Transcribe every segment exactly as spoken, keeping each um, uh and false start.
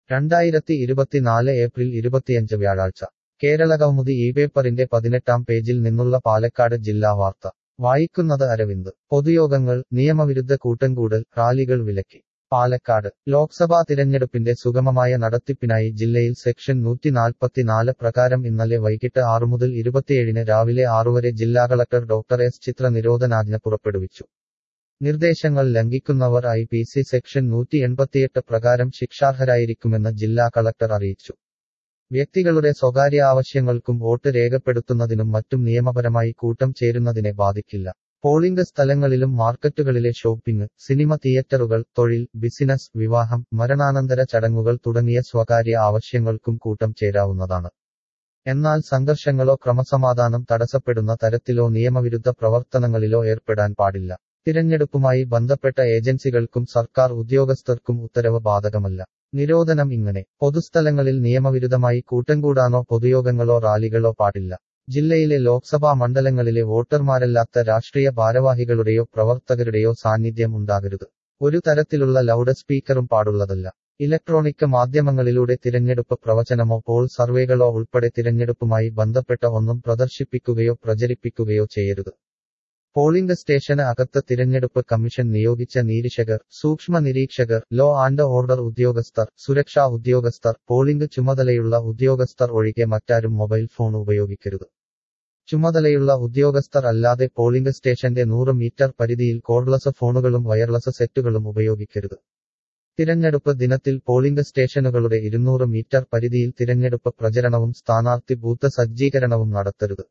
രണ്ടായിരത്തി ഇരുപത്തിനാല് ഏപ്രിൽ ഇരുപത്തിയഞ്ച് വ്യാഴാഴ്ച കേരളകൗമുദി ഈ പേപ്പറിന്റെ പതിനെട്ടാം പേജിൽ നിന്നുള്ള പാലക്കാട് ജില്ലാ വാർത്ത വായിക്കുന്നത് അരവിന്ദ്. പൊതുയോഗങ്ങൾ, നിയമവിരുദ്ധ കൂട്ടംകൂടൽ, റാലികൾ വിലക്കി. പാലക്കാട് ലോക്സഭാ തിരഞ്ഞെടുപ്പിന്റെ സുഗമമായ നടത്തിപ്പിനായി ജില്ലയിൽ സെക്ഷൻ നൂറ്റിനാൽപ്പത്തിനാല് പ്രകാരം ഇന്നലെ വൈകിട്ട് ആറു മുതൽ ഇരുപത്തിയേഴിന് രാവിലെ ആറുവരെ ജില്ലാ കളക്ടർ ഡോക്ടർ എസ് ചിത്ര നിരോധനാജ്ഞ പുറപ്പെടുവിച്ചു. നിർദ്ദേശങ്ങൾ ലംഘിക്കുന്നവർ ഐ പി സി സെക്ഷൻ നൂറ്റി എൺപത്തിയെട്ട് പ്രകാരം ശിക്ഷാർഹരായിരിക്കുമെന്ന് ജില്ലാ കളക്ടർ അറിയിച്ചു. വ്യക്തികളുടെ സ്വകാര്യ ആവശ്യങ്ങൾക്കും വോട്ട് രേഖപ്പെടുത്തുന്നതിനും മറ്റും നിയമപരമായി കൂട്ടം ചേരുന്നതിനെ ബാധിക്കില്ല. പോളിംഗ് സ്ഥലങ്ങളിലും മാർക്കറ്റുകളിലെ ഷോപ്പിംഗ്, സിനിമ തിയേറ്ററുകൾ, തൊഴിൽ, ബിസിനസ്, വിവാഹം, മരണാനന്തര ചടങ്ങുകൾ തുടങ്ങിയ സ്വകാര്യ ആവശ്യങ്ങൾക്കും കൂട്ടം ചേരാവുന്നതാണ്. എന്നാൽ സംഘർഷങ്ങളോ ക്രമസമാധാനം തടസ്സപ്പെടുന്ന തരത്തിലോ നിയമവിരുദ്ധ പ്രവർത്തനങ്ങളിലോ ഏർപ്പെടാൻ പാടില്ല. തിരഞ്ഞെടുപ്പുമായി ബന്ധപ്പെട്ട ഏജൻസികൾക്കും സർക്കാർ ഉദ്യോഗസ്ഥർക്കും ഉത്തരവ് ബാധകമല്ല. നിരോധനം ഇങ്ങനെ: പൊതുസ്ഥലങ്ങളിൽ നിയമവിരുദ്ധമായി കൂട്ടംകൂടാനോ പൊതുയോഗങ്ങളോ റാലികളോ പാടില്ല. ജില്ലയിലെ ലോക്സഭാ മണ്ഡലങ്ങളിലെ വോട്ടർമാരല്ലാത്ത രാഷ്ട്രീയ ഭാരവാഹികളുടെയോ പ്രവർത്തകരുടെയോ സാന്നിധ്യം ഉണ്ടാകരുത്. ഒരു തരത്തിലുള്ള ലൗഡ് സ്പീക്കറും പാടുള്ളതല്ല. ഇലക്ട്രോണിക് മാധ്യമങ്ങളിലൂടെ തിരഞ്ഞെടുപ്പ് പ്രവചനമോ പോൾ സർവേകളോ ഉൾപ്പെടെ തിരഞ്ഞെടുപ്പുമായി ബന്ധപ്പെട്ട ഒന്നും പ്രദർശിപ്പിക്കുകയോ പ്രചരിപ്പിക്കുകയോ ചെയ്യരുത്. പോളിംഗ് സ്റ്റേഷന് അകത്ത് തിരഞ്ഞെടുപ്പ് കമ്മീഷൻ നിയോഗിച്ച നിരീക്ഷകർ, സൂക്ഷ്മ നിരീക്ഷകർ, ലോ ആൻഡ് ഓർഡർ ഉദ്യോഗസ്ഥർ, സുരക്ഷാ ഉദ്യോഗസ്ഥർ, പോളിംഗ് ചുമതലയുള്ള ഉദ്യോഗസ്ഥർ ഒഴികെ മറ്റാരും മൊബൈൽ ഫോൺ ഉപയോഗിക്കരുത്. ചുമതലയുള്ള ഉദ്യോഗസ്ഥർ അല്ലാതെ പോളിംഗ് സ്റ്റേഷന്റെ നൂറ് മീറ്റർ പരിധിയിൽ കോർഡ്ലെസ് ഫോണുകളും വയർലെസ് സെറ്റുകളും ഉപയോഗിക്കരുത്. തിരഞ്ഞെടുപ്പ് ദിനത്തിൽ പോളിംഗ് സ്റ്റേഷനുകളുടെ ഇരുന്നൂറ് മീറ്റർ പരിധിയിൽ തിരഞ്ഞെടുപ്പ് പ്രചരണവും സ്ഥാനാർത്ഥി ബൂത്ത് സജ്ജീകരണവും നടത്തരുത്.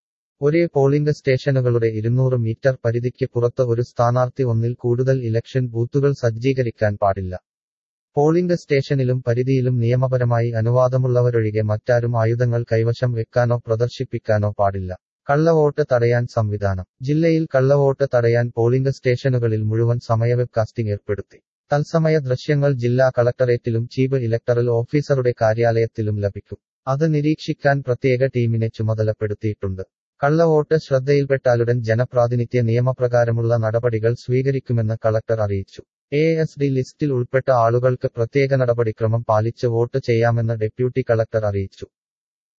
ഒരേ പോളിംഗ് സ്റ്റേഷനുകളുടെ ഇരുന്നൂറ് മീറ്റർ പരിധിക്ക് പുറത്ത് ഒരു സ്ഥാനാർത്ഥി ഒന്നിൽ കൂടുതൽ ഇലക്ഷൻ ബൂത്തുകൾ സജ്ജീകരിക്കാൻ പാടില്ല. പോളിംഗ് സ്റ്റേഷനിലും പരിധിയിലും നിയമപരമായി അനുവാദമുള്ളവരൊഴികെ മറ്റാരും ആയുധങ്ങൾ കൈവശം വെക്കാനോ പ്രദർശിപ്പിക്കാനോ പാടില്ല. കള്ളവോട്ട് തടയാൻ സംവിധാനം: ജില്ലയിൽ കള്ളവോട്ട് തടയാൻ പോളിംഗ് സ്റ്റേഷനുകളിൽ മുഴുവൻ സമയ വെബ്കാസ്റ്റിംഗ് ഏർപ്പെടുത്തി. തത്സമയ ദൃശ്യങ്ങൾ ജില്ലാ കളക്ടറേറ്റിലും ചീഫ് ഇലക്ടറൽ ഓഫീസറുടെ കാര്യാലയത്തിലും ലഭിക്കും. അത് നിരീക്ഷിക്കാൻ പ്രത്യേക ടീമിനെ ചുമതലപ്പെടുത്തിയിട്ടുണ്ട്. കള്ളവോട്ട് ശ്രദ്ധയിൽപ്പെട്ടാലുടൻ ജനപ്രാതിനിധ്യ നിയമപ്രകാരമുള്ള നടപടികൾ സ്വീകരിക്കുമെന്ന് കളക്ടർ അറിയിച്ചു. എ എസ് ഡി ലിസ്റ്റിൽ ഉൾപ്പെട്ട ആളുകൾക്ക് പ്രത്യേക നടപടിക്രമം പാലിച്ച് വോട്ട് ചെയ്യാമെന്ന് ഡെപ്യൂട്ടി കളക്ടർ അറിയിച്ചു.